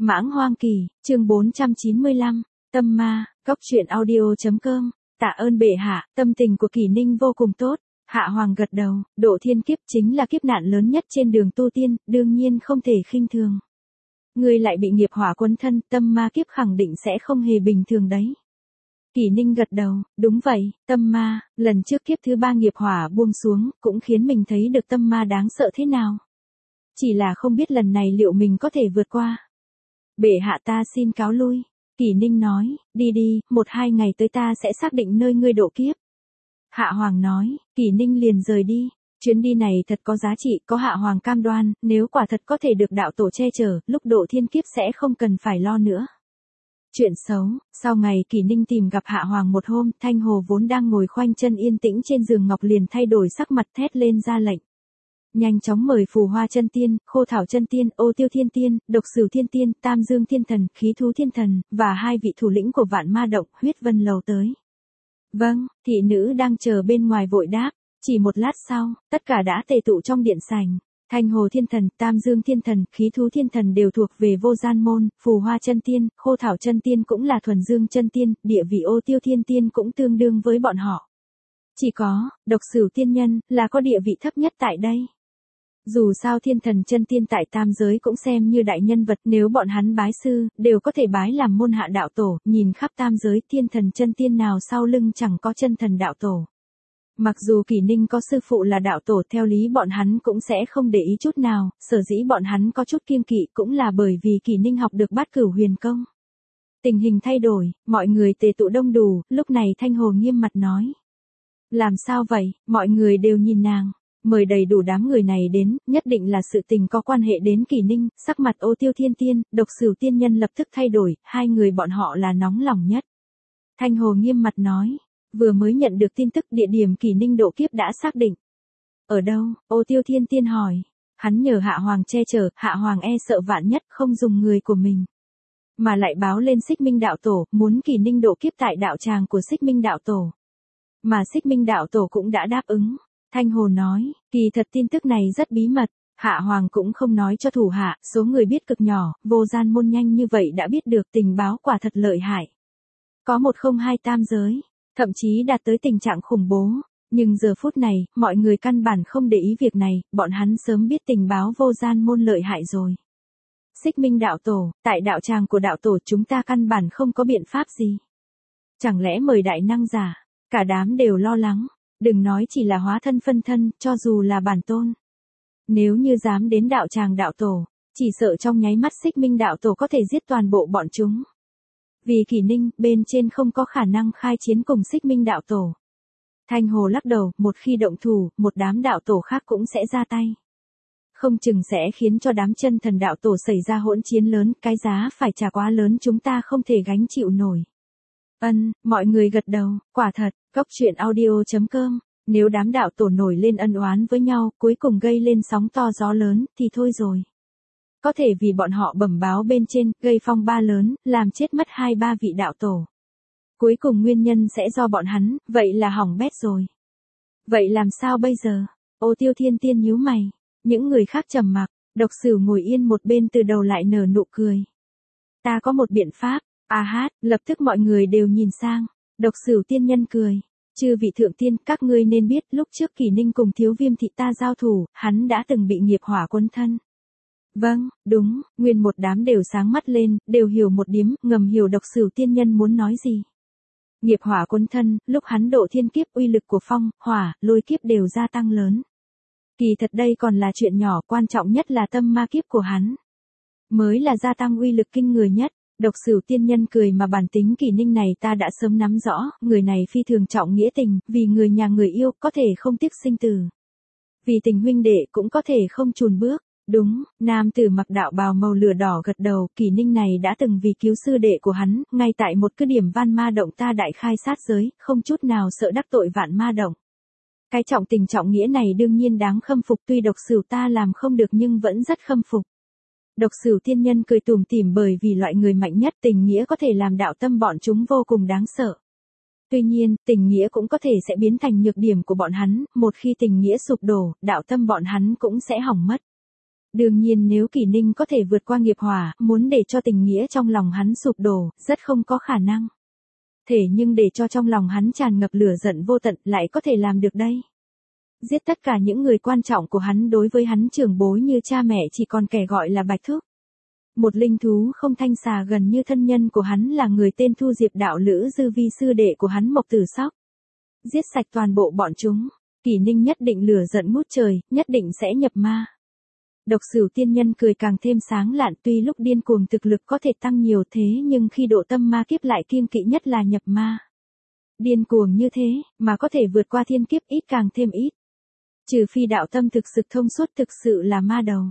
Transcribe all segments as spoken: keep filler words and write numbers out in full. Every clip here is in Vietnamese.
Mãng Hoang Kỳ, chương bốn trăm chín mươi lăm, Tâm Ma, Cốc truyện audio.com, tạ ơn bệ hạ, tâm tình của Kỷ Ninh vô cùng tốt. Hạ Hoàng gật đầu, độ thiên kiếp chính là kiếp nạn lớn nhất trên đường tu tiên, đương nhiên không thể khinh thường. Ngươi lại bị nghiệp hỏa quấn thân, tâm ma kiếp khẳng định sẽ không hề bình thường đấy. Kỷ Ninh gật đầu, đúng vậy, tâm ma, lần trước kiếp thứ ba nghiệp hỏa buông xuống, cũng khiến mình thấy được tâm ma đáng sợ thế nào. Chỉ là không biết lần này liệu mình có thể vượt qua. Bệ hạ ta xin cáo lui. Kỷ Ninh nói, đi đi, một hai ngày tới ta sẽ xác định nơi ngươi độ kiếp. Hạ Hoàng nói, Kỷ Ninh liền rời đi. Chuyến đi này thật có giá trị, có Hạ Hoàng cam đoan, nếu quả thật có thể được đạo tổ che chở, lúc độ thiên kiếp sẽ không cần phải lo nữa. Chuyện xấu, sau ngày Kỷ Ninh tìm gặp Hạ Hoàng một hôm, Thanh Hồ vốn đang ngồi khoanh chân yên tĩnh trên giường ngọc liền thay đổi sắc mặt thét lên ra lệnh. Nhanh chóng mời Phù Hoa Chân Tiên, Khô Thảo Chân Tiên, Ô Tiêu Thiên Tiên, Độc Sửu Thiên Tiên, Tam Dương Thiên Thần, Khí Thú Thiên Thần, và hai vị thủ lĩnh của Vạn Ma Động, Huyết Vân Lầu tới. Vâng, thị nữ đang chờ bên ngoài vội đáp, chỉ một lát sau, tất cả đã tề tụ trong điện sảnh. Thanh Hồ Thiên Thần, Tam Dương Thiên Thần, Khí Thú Thiên Thần đều thuộc về Vô Gian Môn, Phù Hoa Chân Tiên, Khô Thảo Chân Tiên cũng là Thuần Dương Chân Tiên, địa vị Ô Tiêu Thiên Tiên cũng tương đương với bọn họ. Chỉ có, Độc Sửu Tiên Nhân, là có địa vị thấp nhất tại đây. Dù sao Thiên Thần Chân Tiên tại tam giới cũng xem như đại nhân vật, nếu bọn hắn bái sư, đều có thể bái làm môn hạ đạo tổ, nhìn khắp tam giới Thiên Thần Chân Tiên nào sau lưng chẳng có chân thần đạo tổ. Mặc dù Kỷ Ninh có sư phụ là đạo tổ, theo lý bọn hắn cũng sẽ không để ý chút nào, sở dĩ bọn hắn có chút kiêng kỵ cũng là bởi vì Kỷ Ninh học được Bát Cửu Huyền Công. Tình hình thay đổi, mọi người tề tụ đông đủ, lúc này Thanh Hồ nghiêm mặt nói. Làm sao vậy, mọi người đều nhìn nàng. Mời đầy đủ đám người này đến, nhất định là sự tình có quan hệ đến Kỷ Ninh, sắc mặt Ô Tiêu Thiên Tiên, Độc Sửu Tiên Nhân lập tức thay đổi, hai người bọn họ là nóng lòng nhất. Thanh Hồ nghiêm mặt nói, vừa mới nhận được tin tức địa điểm Kỷ Ninh độ kiếp đã xác định. Ở đâu? Ô Tiêu Thiên Tiên hỏi. Hắn nhờ Hạ Hoàng che chở, Hạ Hoàng e sợ vạn nhất không dùng người của mình. Mà lại báo lên Xích Minh đạo tổ, muốn Kỷ Ninh độ kiếp tại đạo tràng của Xích Minh đạo tổ. Mà Xích Minh đạo tổ cũng đã đáp ứng. Thanh Hồ nói, kỳ thật tin tức này rất bí mật, Hạ Hoàng cũng không nói cho thủ hạ, số người biết cực nhỏ, Vô Gian Môn nhanh như vậy đã biết được tình báo quả thật lợi hại. Có một không hai tam giới, thậm chí đạt tới tình trạng khủng bố, nhưng giờ phút này, mọi người căn bản không để ý việc này, bọn hắn sớm biết tình báo Vô Gian Môn lợi hại rồi. Xích Minh đạo tổ, tại đạo tràng của đạo tổ chúng ta căn bản không có biện pháp gì. Chẳng lẽ mời đại năng giả, cả đám đều lo lắng. Đừng nói chỉ là hóa thân phân thân, cho dù là bản tôn. Nếu như dám đến đạo tràng đạo tổ, chỉ sợ trong nháy mắt Xích Minh đạo tổ có thể giết toàn bộ bọn chúng. Vì Kỷ Ninh, bên trên không có khả năng khai chiến cùng Xích Minh đạo tổ. Thanh Hồ lắc đầu, một khi động thủ, một đám đạo tổ khác cũng sẽ ra tay. Không chừng sẽ khiến cho đám chân thần đạo tổ xảy ra hỗn chiến lớn, cái giá phải trả quá lớn chúng ta không thể gánh chịu nổi. Ân, mọi người gật đầu, quả thật, Cốc truyện audio.com, nếu đám đạo tổ nổi lên ân oán với nhau, cuối cùng gây lên sóng to gió lớn, thì thôi rồi. Có thể vì bọn họ bẩm báo bên trên, gây phong ba lớn, làm chết mất hai ba vị đạo tổ. Cuối cùng nguyên nhân sẽ do bọn hắn, vậy là hỏng bét rồi. Vậy làm sao bây giờ? Ô Tiêu Thiên Tiên nhíu mày, những người khác trầm mặc, Độc Sửu ngồi yên một bên từ đầu lại nở nụ cười. Ta có một biện pháp. A hát, lập tức mọi người đều nhìn sang. Độc Sửu Tiên Nhân cười. Chư vị thượng tiên, các ngươi nên biết lúc trước Kỷ Ninh cùng Thiếu Viêm thị ta giao thủ, hắn đã từng bị nghiệp hỏa quấn thân. Vâng, đúng, nguyên một đám đều sáng mắt lên, đều hiểu một điếm, ngầm hiểu Độc Sửu Tiên Nhân muốn nói gì. Nghiệp hỏa quấn thân, lúc hắn độ thiên kiếp uy lực của phong, hỏa, lôi kiếp đều gia tăng lớn. Kỳ thật đây còn là chuyện nhỏ, quan trọng nhất là tâm ma kiếp của hắn. Mới là gia tăng uy lực kinh người nhất. Độc Sửu Tiên Nhân cười mà bản tính Kỷ Ninh này ta đã sớm nắm rõ, người này phi thường trọng nghĩa tình, vì người nhà người yêu có thể không tiếc sinh tử. Vì tình huynh đệ cũng có thể không chùn bước. Đúng, nam tử mặc đạo bào màu lửa đỏ gật đầu, Kỷ Ninh này đã từng vì cứu sư đệ của hắn, ngay tại một cứ điểm Van Ma Động ta đại khai sát giới, không chút nào sợ đắc tội Vạn Ma Động. Cái trọng tình trọng nghĩa này đương nhiên đáng khâm phục, tuy Độc Sửu ta làm không được nhưng vẫn rất khâm phục. Độc Sửu Tiên Nhân cười tủm tỉm bởi vì loại người mạnh nhất tình nghĩa có thể làm đạo tâm bọn chúng vô cùng đáng sợ. Tuy nhiên, tình nghĩa cũng có thể sẽ biến thành nhược điểm của bọn hắn, một khi tình nghĩa sụp đổ, đạo tâm bọn hắn cũng sẽ hỏng mất. Đương nhiên nếu Kỷ Ninh có thể vượt qua nghiệp hỏa, muốn để cho tình nghĩa trong lòng hắn sụp đổ, rất không có khả năng. Thể nhưng để cho trong lòng hắn tràn ngập lửa giận vô tận lại có thể làm được đây. Giết tất cả những người quan trọng của hắn, đối với hắn trưởng bối như cha mẹ chỉ còn kẻ gọi là Bạch Thúc. Một linh thú không thanh xà gần như thân nhân của hắn là người tên Thu Diệp đạo lữ Dư Vi sư đệ của hắn Mộc Tử Sóc. Giết sạch toàn bộ bọn chúng, Kỷ Ninh nhất định lửa giận ngút trời, nhất định sẽ nhập ma. Độc Sửu tiên nhân cười càng thêm sáng lạn, tuy lúc điên cuồng thực lực có thể tăng nhiều thế nhưng khi độ tâm ma kiếp lại kiêng kỵ nhất là nhập ma. Điên cuồng như thế, mà có thể vượt qua thiên kiếp ít càng thêm ít. Trừ phi đạo tâm thực sự thông suốt, thực sự là ma đầu.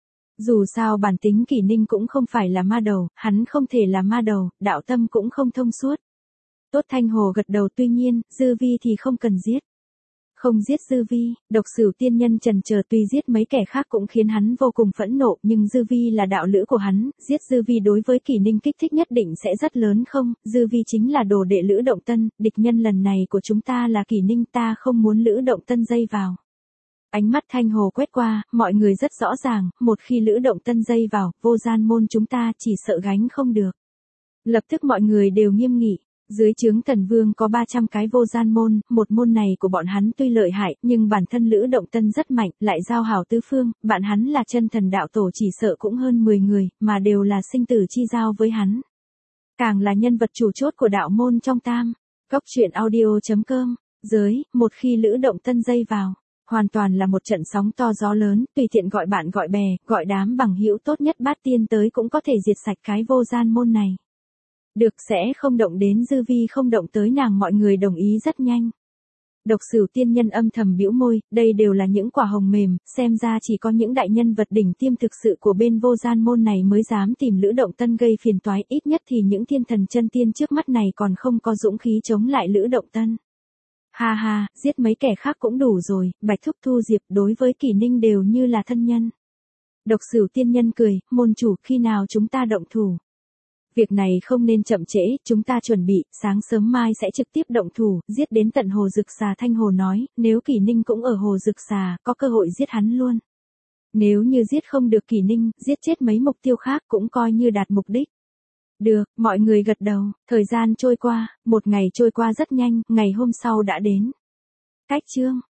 Dù sao bản tính Kỷ Ninh cũng không phải là ma đầu, hắn không thể là ma đầu, đạo tâm cũng không thông suốt. Tốt Thanh Hồ gật đầu, tuy nhiên, Dư Vi thì không cần giết. Không giết Dư Vi, Độc Sửu tiên nhân chần chờ, tuy giết mấy kẻ khác cũng khiến hắn vô cùng phẫn nộ, nhưng Dư Vi là đạo lữ của hắn, giết Dư Vi đối với Kỷ Ninh kích thích nhất định sẽ rất lớn không, Dư Vi chính là đồ đệ Lữ Động Tân, địch nhân lần này của chúng ta là Kỷ Ninh, ta không muốn Lữ Động Tân dây vào. Ánh mắt Thanh Hồ quét qua, mọi người rất rõ ràng, một khi Lữ Động Tân dây vào, vô gian môn chúng ta chỉ sợ gánh không được. Lập tức mọi người đều nghiêm nghị. Dưới trướng Tần Vương có ba trăm cái vô gian môn, một môn này của bọn hắn tuy lợi hại, nhưng bản thân Lữ Động Tân rất mạnh, lại giao hảo tứ phương, bạn hắn là chân thần đạo tổ chỉ sợ cũng hơn mười người, mà đều là sinh tử chi giao với hắn. Càng là nhân vật chủ chốt của đạo môn trong tam. Cốc truyện audio chấm com, giới, một khi Lữ Động Tân dây vào, hoàn toàn là một trận sóng to gió lớn, tùy tiện gọi bạn gọi bè, gọi đám bằng hữu tốt nhất bát tiên tới cũng có thể diệt sạch cái vô gian môn này. Được, sẽ không động đến Dư Vi, không động tới nàng, mọi người đồng ý rất nhanh. Độc Sửu tiên nhân âm thầm bĩu môi, đây đều là những quả hồng mềm, xem ra chỉ có những đại nhân vật đỉnh tiêm thực sự của bên vô gian môn này mới dám tìm Lữ Động Tân gây phiền toái, ít nhất thì những thiên thần chân tiên trước mắt này còn không có dũng khí chống lại Lữ Động Tân. Ha ha, giết mấy kẻ khác cũng đủ rồi, Bạch Thúc Thu Diệp đối với Kỷ Ninh đều như là thân nhân. Độc Sửu tiên nhân cười, môn chủ, khi nào chúng ta động thủ? Việc này không nên chậm trễ, chúng ta chuẩn bị, sáng sớm mai sẽ trực tiếp động thủ, giết đến tận Hồ Dực Xà. Thanh Hồ nói, nếu Kỷ Ninh cũng ở Hồ Dực Xà, có cơ hội giết hắn luôn. Nếu như giết không được Kỷ Ninh, giết chết mấy mục tiêu khác cũng coi như đạt mục đích. Được, mọi người gật đầu, thời gian trôi qua, một ngày trôi qua rất nhanh, ngày hôm sau đã đến. Cách chương